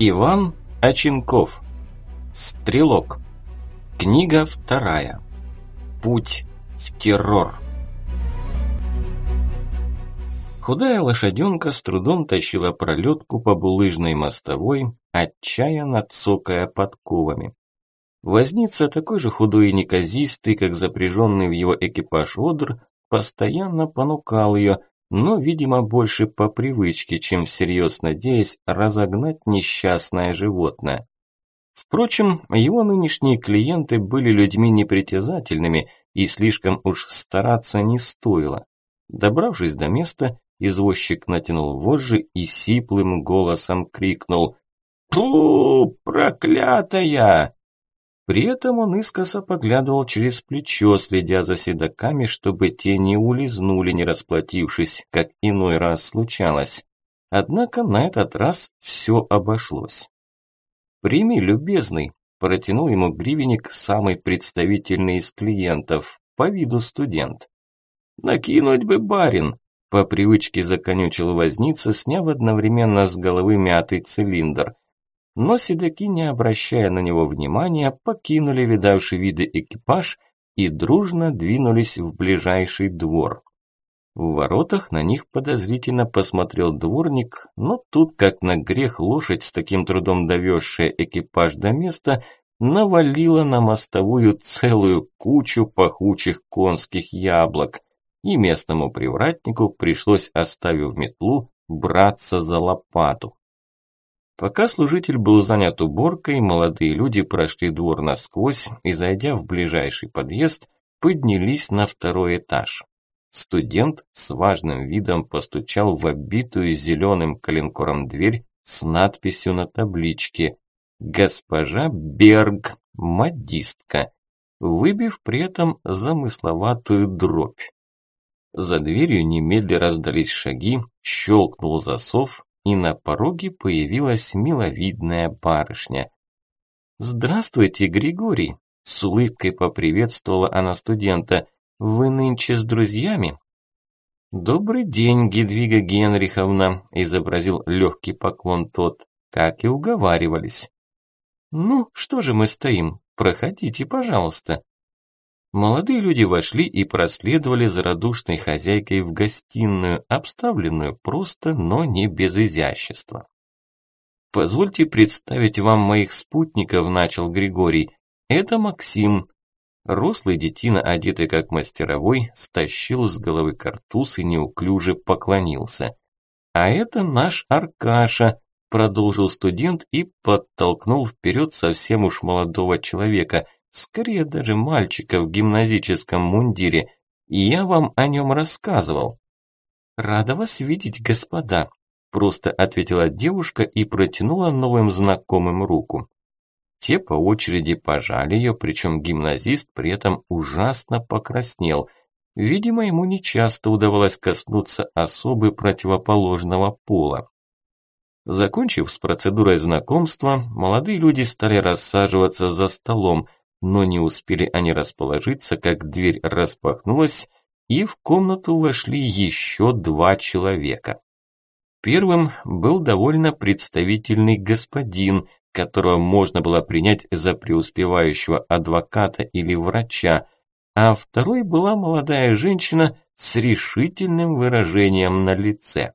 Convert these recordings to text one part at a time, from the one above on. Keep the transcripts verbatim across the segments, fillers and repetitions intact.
Иван Оченков. Стрелок. Книга вторая. Путь в террор. Худая лошаденка с трудом тащила пролетку по булыжной мостовой, отчаянно цокая подковами. Возница, такой же худой и неказистый, как запряженный в его экипаж одр, постоянно понукал ее, но, видимо, больше по привычке, чем всерьез надеясь разогнать несчастное животное. Впрочем, его нынешние клиенты были людьми непритязательными, и слишком уж стараться не стоило. Добравшись до места, извозчик натянул вожжи и сиплым голосом крикнул: «Ту, проклятая!» При этом он искоса поглядывал через плечо, следя за седоками, чтобы те не улизнули, не расплатившись, как иной раз случалось. Однако на этот раз все обошлось. «Прими, любезный», – протянул ему гривенник самый представительный из клиентов, по виду студент. «Накинуть бы, барин», – по привычке законючил возница, сняв одновременно с головы мятый цилиндр. Но седоки, не обращая на него внимания, покинули видавший виды экипаж и дружно двинулись в ближайший двор. В воротах на них подозрительно посмотрел дворник, но тут, как на грех, лошадь, с таким трудом довезшая экипаж до места, навалила на мостовую целую кучу пахучих конских яблок, и местному привратнику пришлось, оставив метлу, браться за лопату. Пока служитель был занят уборкой, молодые люди прошли двор насквозь и, зайдя в ближайший подъезд, поднялись на второй этаж. Студент с важным видом постучал в оббитую зеленым коленкором дверь с надписью на табличке «Госпожа Берг, модистка», выбив при этом замысловатую дробь. За дверью немедля раздались шаги, щелкнул засов, и на пороге появилась миловидная барышня. «Здравствуйте, Григорий!» – с улыбкой поприветствовала она студента. «Вы нынче с друзьями?» «Добрый день, Гедвига Генриховна!» – изобразил легкий поклон тот, как и уговаривались. «Ну, что же мы стоим? Проходите, пожалуйста!» Молодые люди вошли и проследовали за радушной хозяйкой в гостиную, обставленную просто, но не без изящества. «Позвольте представить вам моих спутников», – начал Григорий. «Это Максим». Рослый детина, одетый как мастеровой, стащил с головы картуз и неуклюже поклонился. «А это наш Аркаша», – продолжил студент и подтолкнул вперед совсем уж молодого человека – скорее даже мальчика в гимназическом мундире, и я вам о нем рассказывал». «Рада вас видеть, господа», – просто ответила девушка и протянула новым знакомым руку. Те по очереди пожали ее, причем гимназист при этом ужасно покраснел. Видимо, ему нечасто удавалось коснуться особы противоположного пола. Закончив с процедурой знакомства, молодые люди стали рассаживаться за столом, но не успели они расположиться, как дверь распахнулась, и в комнату вошли еще два человека. Первым был довольно представительный господин, которого можно было принять за преуспевающего адвоката или врача, а второй была молодая женщина с решительным выражением на лице.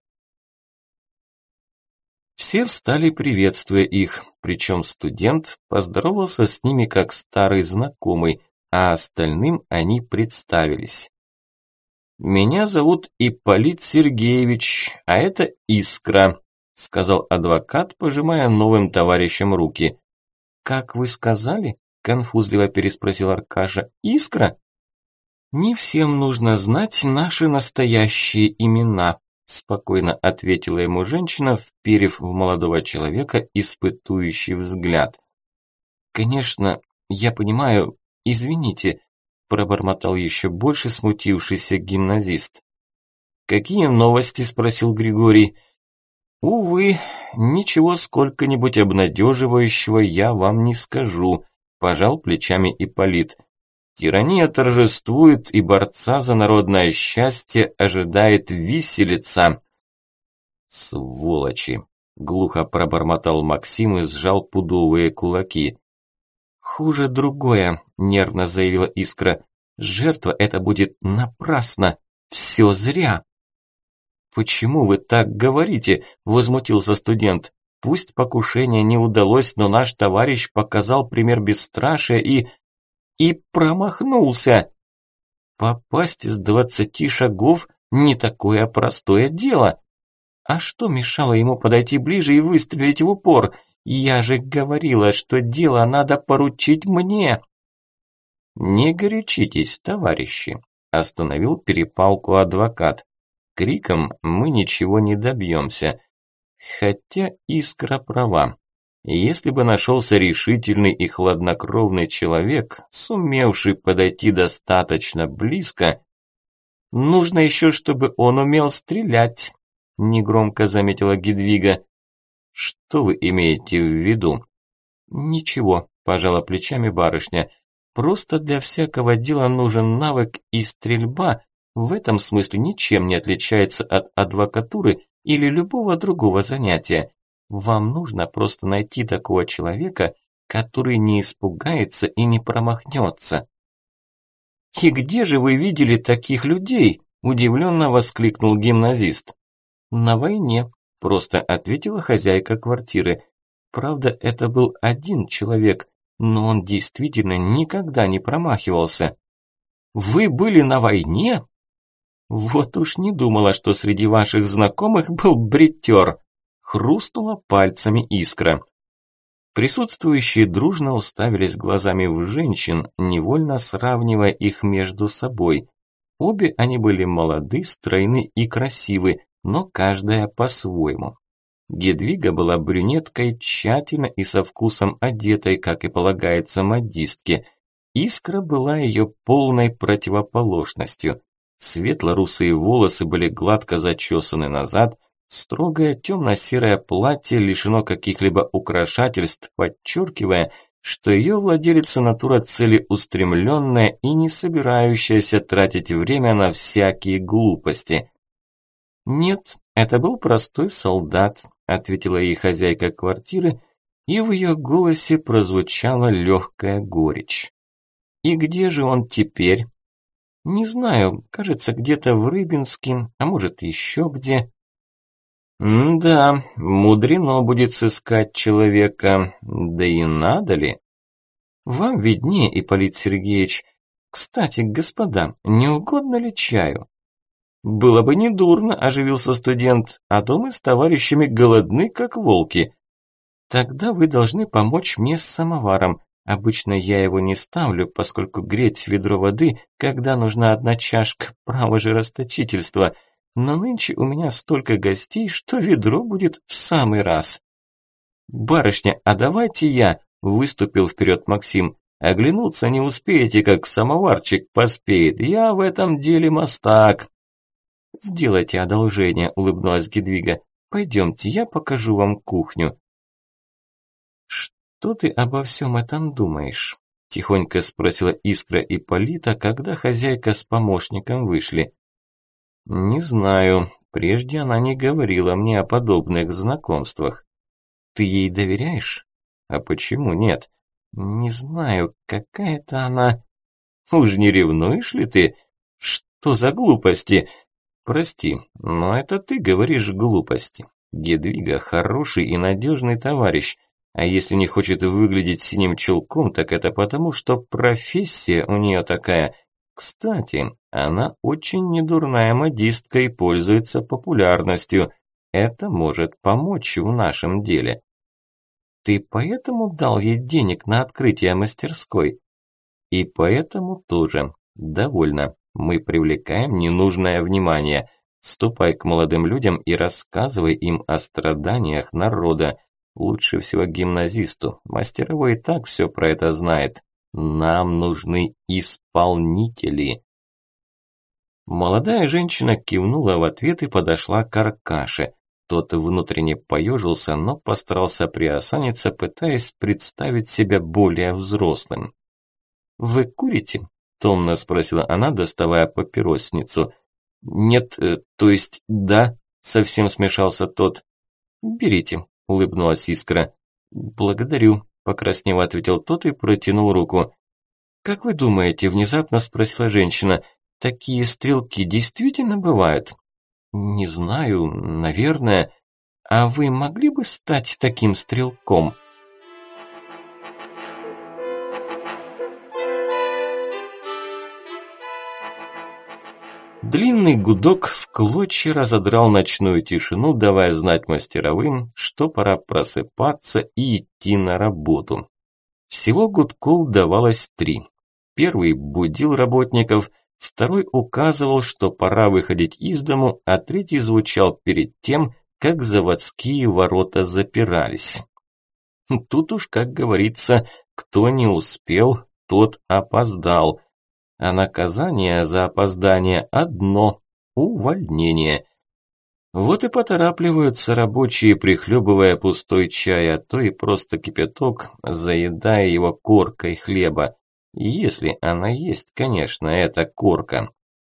Все встали, приветствуя их, причем студент поздоровался с ними как старый знакомый, а остальным они представились. «Меня зовут Ипполит Сергеевич, а это Искра», – сказал адвокат, пожимая новым товарищам руки. «Как вы сказали?» – конфузливо переспросил Аркаша. «Искра?» «Не всем нужно знать наши настоящие имена», – спокойно ответила ему женщина, вперев в молодого человека испытующий взгляд. «Конечно, я понимаю, извините», – пробормотал еще больше смутившийся гимназист. «Какие новости?» – спросил Григорий. «Увы, ничего сколько-нибудь обнадеживающего я вам не скажу», – пожал плечами Ипполит. «Тирания торжествует, и борца за народное счастье ожидает виселица». «Сволочи!» глухо пробормотал Максим и сжал пудовые кулаки. «Хуже другое», – нервно заявила Искра. «Жертва это будет напрасно. Все зря». «Почему вы так говорите?» – возмутился студент. «Пусть покушение не удалось, но наш товарищ показал пример бесстрашия и... и промахнулся. Попасть с двадцати шагов – не такое простое дело. А что мешало ему подойти ближе и выстрелить в упор? Я же говорила, что дело надо поручить мне». «Не горячитесь, товарищи», – остановил перепалку адвокат. «Криком мы ничего не добьемся. Хотя Искра права. Если бы нашелся решительный и хладнокровный человек, сумевший подойти достаточно близко, нужно еще, чтобы он умел стрелять», – негромко заметила Гедвига. «Что вы имеете в виду?» «Ничего», – пожала плечами барышня. «Просто для всякого дела нужен навык, и стрельба в этом смысле ничем не отличается от адвокатуры или любого другого занятия. Вам нужно просто найти такого человека, который не испугается и не промахнется». «И где же вы видели таких людей?» – удивленно воскликнул гимназист. «На войне», – просто ответила хозяйка квартиры. «Правда, это был один человек, но он действительно никогда не промахивался». «Вы были на войне?» «Вот уж не думала, что среди ваших знакомых был бритер», – хрустнула пальцами Искра. Присутствующие дружно уставились глазами в женщин, невольно сравнивая их между собой. Обе они были молоды, стройны и красивы, но каждая по-своему. Гедвига была брюнеткой, тщательно и со вкусом одетой, как и полагается модистке. Искра была ее полной противоположностью. Светло-русые волосы были гладко зачесаны назад, строгое темно-серое платье лишено каких-либо украшательств, подчеркивая, что ее владелица натура целеустремленная и не собирающаяся тратить время на всякие глупости. «Нет, это был простой солдат», – ответила ей хозяйка квартиры, и в ее голосе прозвучала легкая горечь. «И где же он теперь?» «Не знаю, кажется, где-то в Рыбинске, а может еще где». «Да, мудрено будет сыскать человека, да и надо ли?» «Вам виднее, Ипполит Сергеевич. Кстати, господа, не угодно ли чаю?» «Было бы недурно», – оживился студент, – «а то мы с товарищами голодны, как волки». «Тогда вы должны помочь мне с самоваром. Обычно я его не ставлю, поскольку греть ведро воды, когда нужна одна чашка, право же расточительство. Но нынче у меня столько гостей, что ведро будет в самый раз». «Барышня, а давайте я», – выступил вперед Максим. «Оглянуться не успеете, как самоварчик поспеет. Я в этом деле мастак». «Сделайте одолжение», – улыбнулась Гедвига. «Пойдемте, я покажу вам кухню». «Что ты обо всем этом думаешь?» – тихонько спросила Искра Ипполита, когда хозяйка с помощником вышли. «Не знаю. Прежде она не говорила мне о подобных знакомствах». «Ты ей доверяешь?» «А почему нет?» «Не знаю, какая-то она...» «Уж не ревнуешь ли ты? Что за глупости?» «Прости, но это ты говоришь глупости. Гедвига хороший и надежный товарищ. А если не хочет выглядеть синим чулком, так это потому, что профессия у нее такая. Кстати, она очень недурная модистка и пользуется популярностью. Это может помочь в нашем деле». «Ты поэтому дал ей денег на открытие мастерской?» «И поэтому тоже. Довольно. Мы привлекаем ненужное внимание. Ступай к молодым людям и рассказывай им о страданиях народа. Лучше всего гимназисту. Мастеровой и так все про это знает. Нам нужны исполнители». Молодая женщина кивнула в ответ и подошла к Аркаше. Тот внутренне поежился, но постарался приосаниться, пытаясь представить себя более взрослым. «Вы курите?» – томно спросила она, доставая папиросницу. «Нет, э, то есть да», – совсем смешался тот. «Берите», – улыбнулась Искра. «Благодарю», – покраснев, ответил тот и протянул руку. «Как вы думаете?» – внезапно спросила женщина. «Такие стрелки действительно бывают?» «Не знаю, наверное. А вы могли бы стать таким стрелком?» Длинный гудок в клочья разодрал ночную тишину, давая знать мастеровым, что пора просыпаться и идти на работу. Всего гудков давалось три. Первый будил работников, второй указывал, что пора выходить из дому, а третий звучал перед тем, как заводские ворота запирались. Тут уж, как говорится, кто не успел, тот опоздал. А наказание за опоздание одно – увольнение. Вот и поторапливаются рабочие, прихлебывая пустой чай, а то и просто кипяток, заедая его коркой хлеба. Если она есть, конечно, эта корка.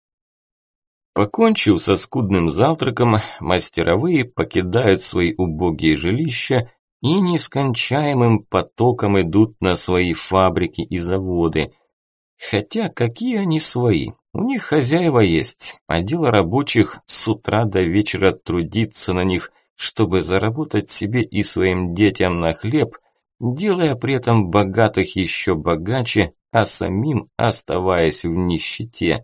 Покончив со скудным завтраком, мастеровые покидают свои убогие жилища и нескончаемым потоком идут на свои фабрики и заводы. Хотя какие они свои? У них хозяева есть, а дело рабочих с утра до вечера трудиться на них, чтобы заработать себе и своим детям на хлеб, делая при этом богатых еще богаче, а самим оставаясь в нищете.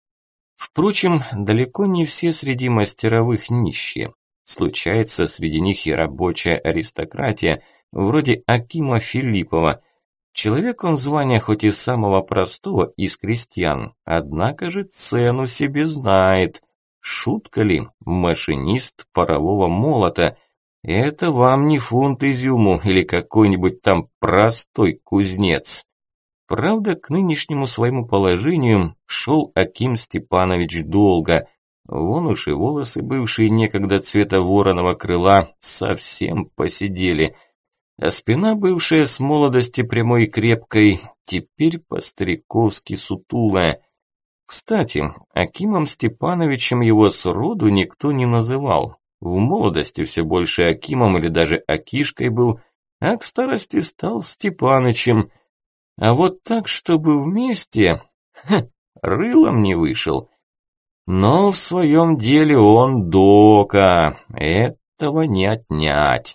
Впрочем, далеко не все среди мастеровых нищие. Случается среди них и рабочая аристократия, вроде Акима Филиппова. Человек он звания хоть и самого простого из крестьян, однако же цену себе знает. Шутка ли, машинист парового молота? Это вам не фунт изюму или какой-нибудь там простой кузнец. Правда, к нынешнему своему положению шел Аким Степанович долго. Вон уж и волосы, бывшие некогда цвета вороного крыла, совсем поседели. А спина, бывшая с молодости прямой и крепкой, теперь по-стариковски сутулая. Кстати, Акимом Степановичем его сроду никто не называл. В молодости все больше Акимом или даже Акишкой был, а к старости стал Степанычем. А вот так, чтобы вместе, ха, рылом не вышел. Но в своем деле он дока, этого не отнять.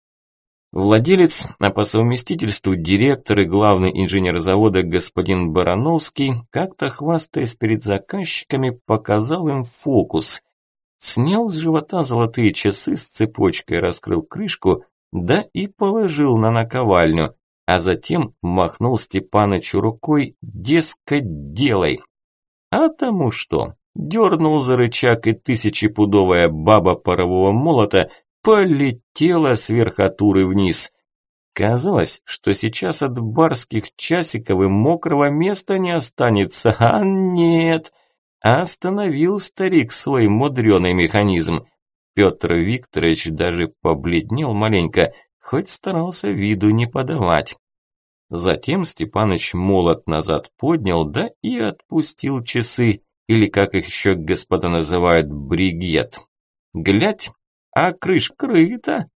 Владелец, а по совместительству директор и главный инженер завода господин Барановский, как-то хвастаясь перед заказчиками, показал им фокус. Снял с живота золотые часы с цепочкой, раскрыл крышку, да и положил на наковальню, а затем махнул Степанычу рукой, дескать, делай. А тому что? Дернул за рычаг, и тысячепудовая баба парового молота полетела с верхотуры вниз. Казалось, что сейчас от барских часиков и мокрого места не останется, а нет. Остановил старик свой мудреный механизм. Петр Викторович даже побледнел маленько, хоть старался виду не подавать. Затем Степаныч молот назад поднял, да и отпустил часы, или как их еще господа называют, бригет. Глядь, а крыш крыта.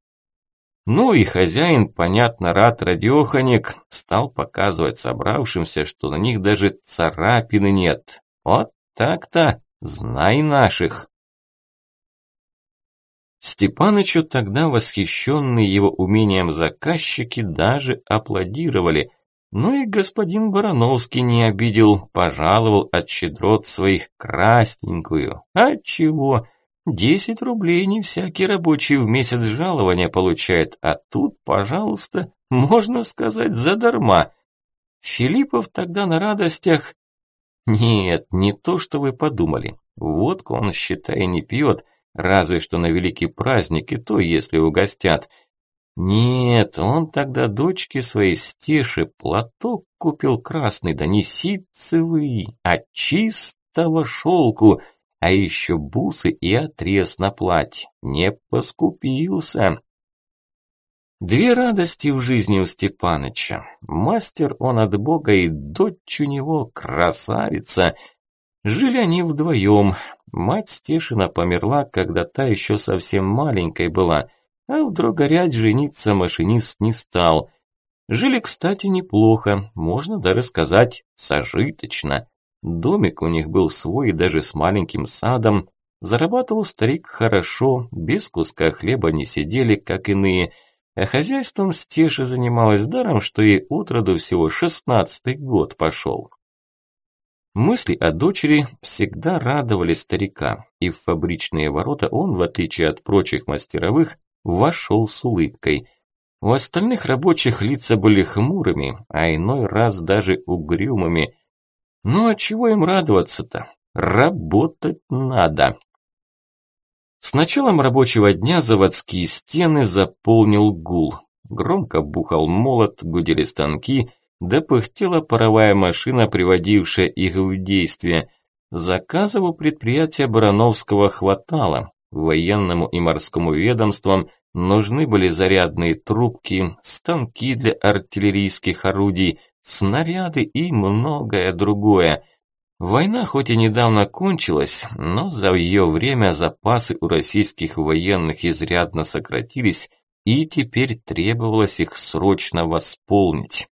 Ну и хозяин, понятно, рад радеханик, стал показывать собравшимся, что на них даже царапины нет. Вот так-то, знай наших. Степанычу тогда восхищенные его умением заказчики даже аплодировали. Ну и господин Барановский не обидел, пожаловал от щедрот своих красненькую. А чего? Десять рублей не всякий рабочий в месяц жалования получает, а тут, пожалуйста, можно сказать, задарма. Филиппов тогда на радостях... Нет, не то, что вы подумали. Водку он, считай, не пьет, разве что на великий праздник, и то, если угостят. Нет, он тогда дочке своей Стеше платок купил красный, да не ситцевый, а чистого шелку, а еще бусы и отрез на платье. Не поскупился. Две радости в жизни у Степаныча. Мастер он от Бога, и дочь у него красавица. Жили они вдвоем. Мать Стешина померла, когда та еще совсем маленькой была. а в Дрогорядь жениться машинист не стал. Жили, кстати, неплохо, можно даже сказать, сожиточно. Домик у них был свой, даже с маленьким садом. Зарабатывал старик хорошо, без куска хлеба не сидели, как иные, а хозяйством Стеша занималась даром, что ей отроду всего шестнадцатый год пошел. Мысли о дочери всегда радовали старика, и в фабричные ворота он, в отличие от прочих мастеровых, вошел с улыбкой. У остальных рабочих лица были хмурыми, а иной раз даже угрюмыми. Ну а чего им радоваться-то? Работать надо. С началом рабочего дня заводские стены заполнил гул. Громко бухал молот, гудели станки, да пыхтела паровая машина, приводившая их в действие. Заказов у предприятия Барановского хватало. Военному и морскому ведомствам нужны были зарядные трубки, станки для артиллерийских орудий, снаряды и многое другое. Война хоть и недавно кончилась, но за ее время запасы у российских военных изрядно сократились, и теперь требовалось их срочно восполнить.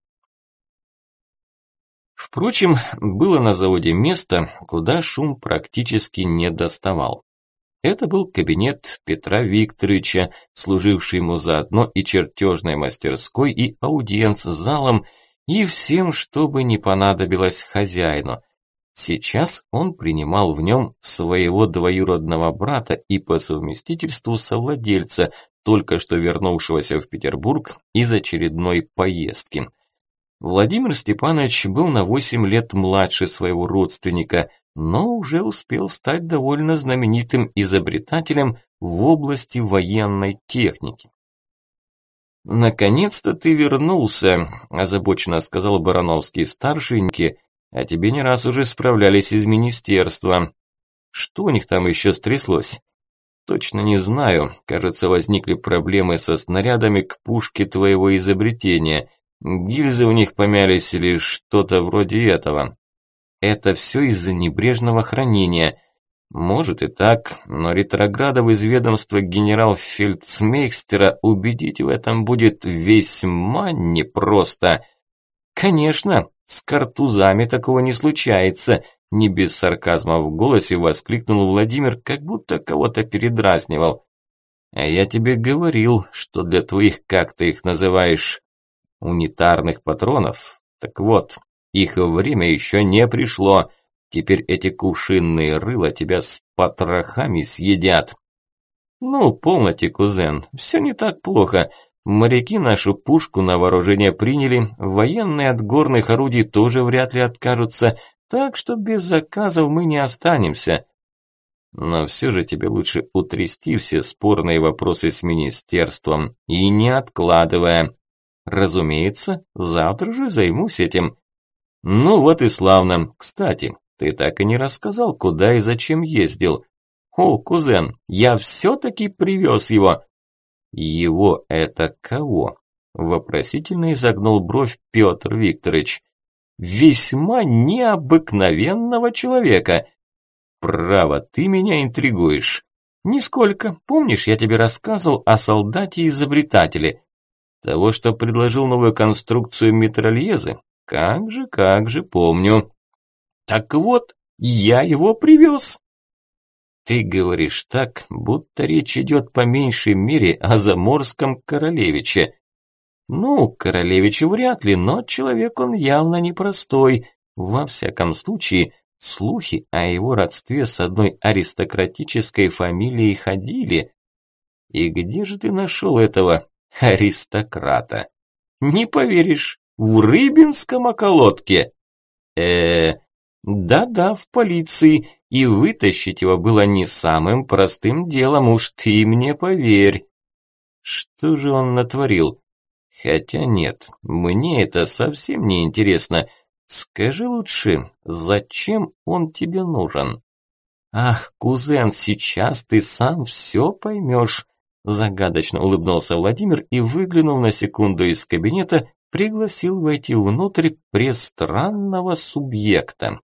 Впрочем, было на заводе место, куда шум практически не доставал. Это был кабинет Петра Викторовича, служивший ему заодно и чертежной мастерской, и аудиенц-залом, и всем, что бы ни понадобилось хозяину. Сейчас он принимал в нем своего двоюродного брата и по совместительству совладельца, только что вернувшегося в Петербург из очередной поездки. Владимир Степанович был на восемь лет младше своего родственника, но уже успел стать довольно знаменитым изобретателем в области военной техники. «Наконец-то ты вернулся», – озабоченно сказал Барановский-старший, «а тебе не раз уже справлялись из министерства. Что у них там еще стряслось?» «Точно не знаю. Кажется, возникли проблемы со снарядами к пушке твоего изобретения. Гильзы у них помялись или что-то вроде этого. Это все из-за небрежного хранения. Может и так, но ретроградов из ведомства генерал-фельдсмейстера убедить в этом будет весьма непросто. Конечно, с картузами такого не случается», не без сарказма в голосе воскликнул Владимир, как будто кого-то передразнивал. «А я тебе говорил, что для твоих, как ты их называешь, унитарных патронов. Так вот, их время еще не пришло. Теперь эти кувшинные рыла тебя с потрохами съедят». «Ну, полноте, кузен, все не так плохо. Моряки нашу пушку на вооружение приняли, военные от горных орудий тоже вряд ли откажутся, так что без заказов мы не останемся. Но все же тебе лучше утрясти все спорные вопросы с министерством и не откладывая. Разумеется, завтра же займусь этим». «Ну вот и славно. Кстати, ты так и не рассказал, куда и зачем ездил». «О, кузен, я все-таки привез его». «Его это кого?» – вопросительно изогнул бровь Петр Викторович. «Весьма необыкновенного человека». «Право, ты меня интригуешь». «Нисколько. Помнишь, я тебе рассказывал о солдате-изобретателе? Того, что предложил новую конструкцию митральезы? Как же, как же, помню». «Так вот, я его привез». «Ты говоришь так, будто речь идет по меньшей мере о заморском королевиче». «Ну, королевичу вряд ли, но человек он явно непростой. Во всяком случае, слухи о его родстве с одной аристократической фамилией ходили». «И где же ты нашел этого аристократа?» «Не поверишь, в Рыбинском околотке». э Да-да, в полиции, и вытащить его было не самым простым делом, уж ты мне поверь». «Что же он натворил? Хотя нет, мне это совсем не интересно. Скажи лучше, зачем он тебе нужен?» «Ах, кузен, сейчас ты сам все поймешь», загадочно улыбнулся Владимир и, выглянув на секунду из кабинета, пригласил войти внутрь престранного субъекта.